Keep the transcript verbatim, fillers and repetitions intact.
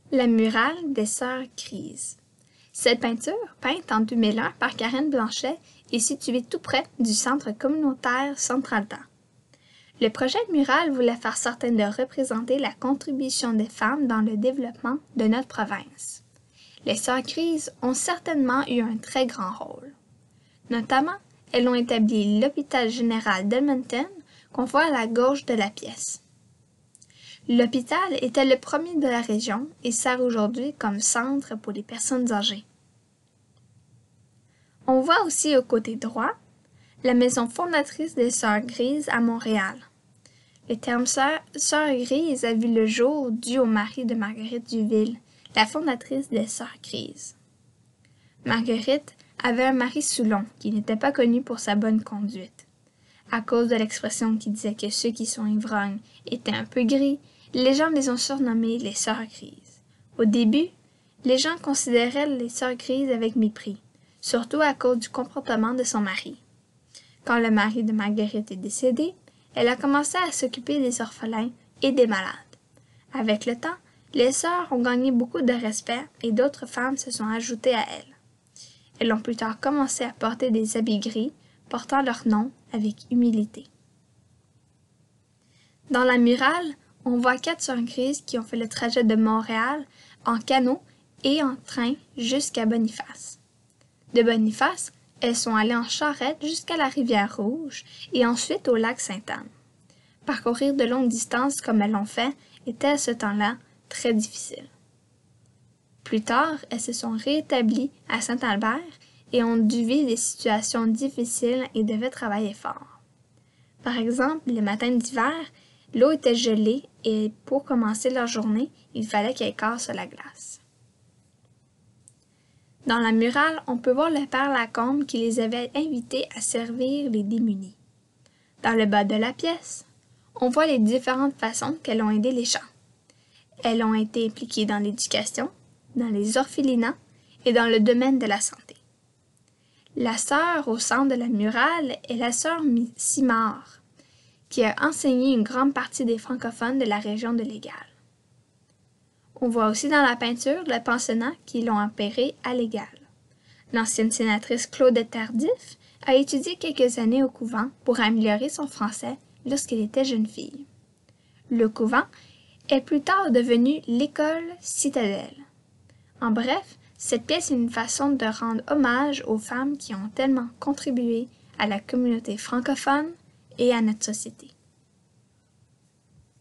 La murale des Sœurs Grises. Cette peinture, peinte en deux mille un par Karen Blanchet, est située tout près du centre communautaire Centraldan. Le projet de murale voulait faire certain de représenter la contribution des femmes dans le développement de notre province. Les Sœurs Grises ont certainement eu un très grand rôle. Notamment, elles ont établi l'hôpital général d'Edmonton qu'on voit à la gauche de la pièce. L'hôpital était le premier de la région et sert aujourd'hui comme centre pour les personnes âgées. On voit aussi au côté droit la maison fondatrice des Sœurs Grises à Montréal. Le terme sœur, sœur grise a vu le jour dû au mari de Marguerite Duville, la fondatrice des Sœurs Grises. Marguerite avait un mari Soulon qui n'était pas connu pour sa bonne conduite. À cause de l'expression qui disait que ceux qui sont ivrognes étaient un peu gris, les gens les ont surnommés les Sœurs Grises. Au début, les gens considéraient les Sœurs Grises avec mépris, surtout à cause du comportement de son mari. Quand le mari de Marguerite est décédé, elle a commencé à s'occuper des orphelins et des malades. Avec le temps, les sœurs ont gagné beaucoup de respect et d'autres femmes se sont ajoutées à elles. Elles ont plus tard commencé à porter des habits gris, portant leur nom avec humilité. Dans la murale, on voit quatre sœurs grises qui ont fait le trajet de Montréal en canot et en train jusqu'à Boniface. De Boniface, elles sont allées en charrette jusqu'à la rivière Rouge et ensuite au lac Sainte-Anne. Parcourir de longues distances comme elles l'ont fait était à ce temps-là très difficile. Plus tard, elles se sont réétablies à Saint-Albert et ont dû vivre des situations difficiles et devaient travailler fort. Par exemple, les matins d'hiver, l'eau était gelée et pour commencer leur journée, il fallait qu'elles cassent la glace. Dans la murale, on peut voir le père Lacombe qui les avait invitées à servir les démunis. Dans le bas de la pièce, on voit les différentes façons qu'elles ont aidé les gens. Elles ont été impliquées dans l'éducation, dans les orphelinats et dans le domaine de la santé. La sœur au centre de la murale est la sœur Simard, qui a enseigné une grande partie des francophones de la région de Légal. On voit aussi dans la peinture le pensionnat qui l'ont opéré à Légal. L'ancienne sénatrice Claudette Tardif a étudié quelques années au couvent pour améliorer son français lorsqu'elle était jeune fille. Le couvent est plus tard devenu l'école Citadelle. En bref, cette pièce est une façon de rendre hommage aux femmes qui ont tellement contribué à la communauté francophone et à notre société.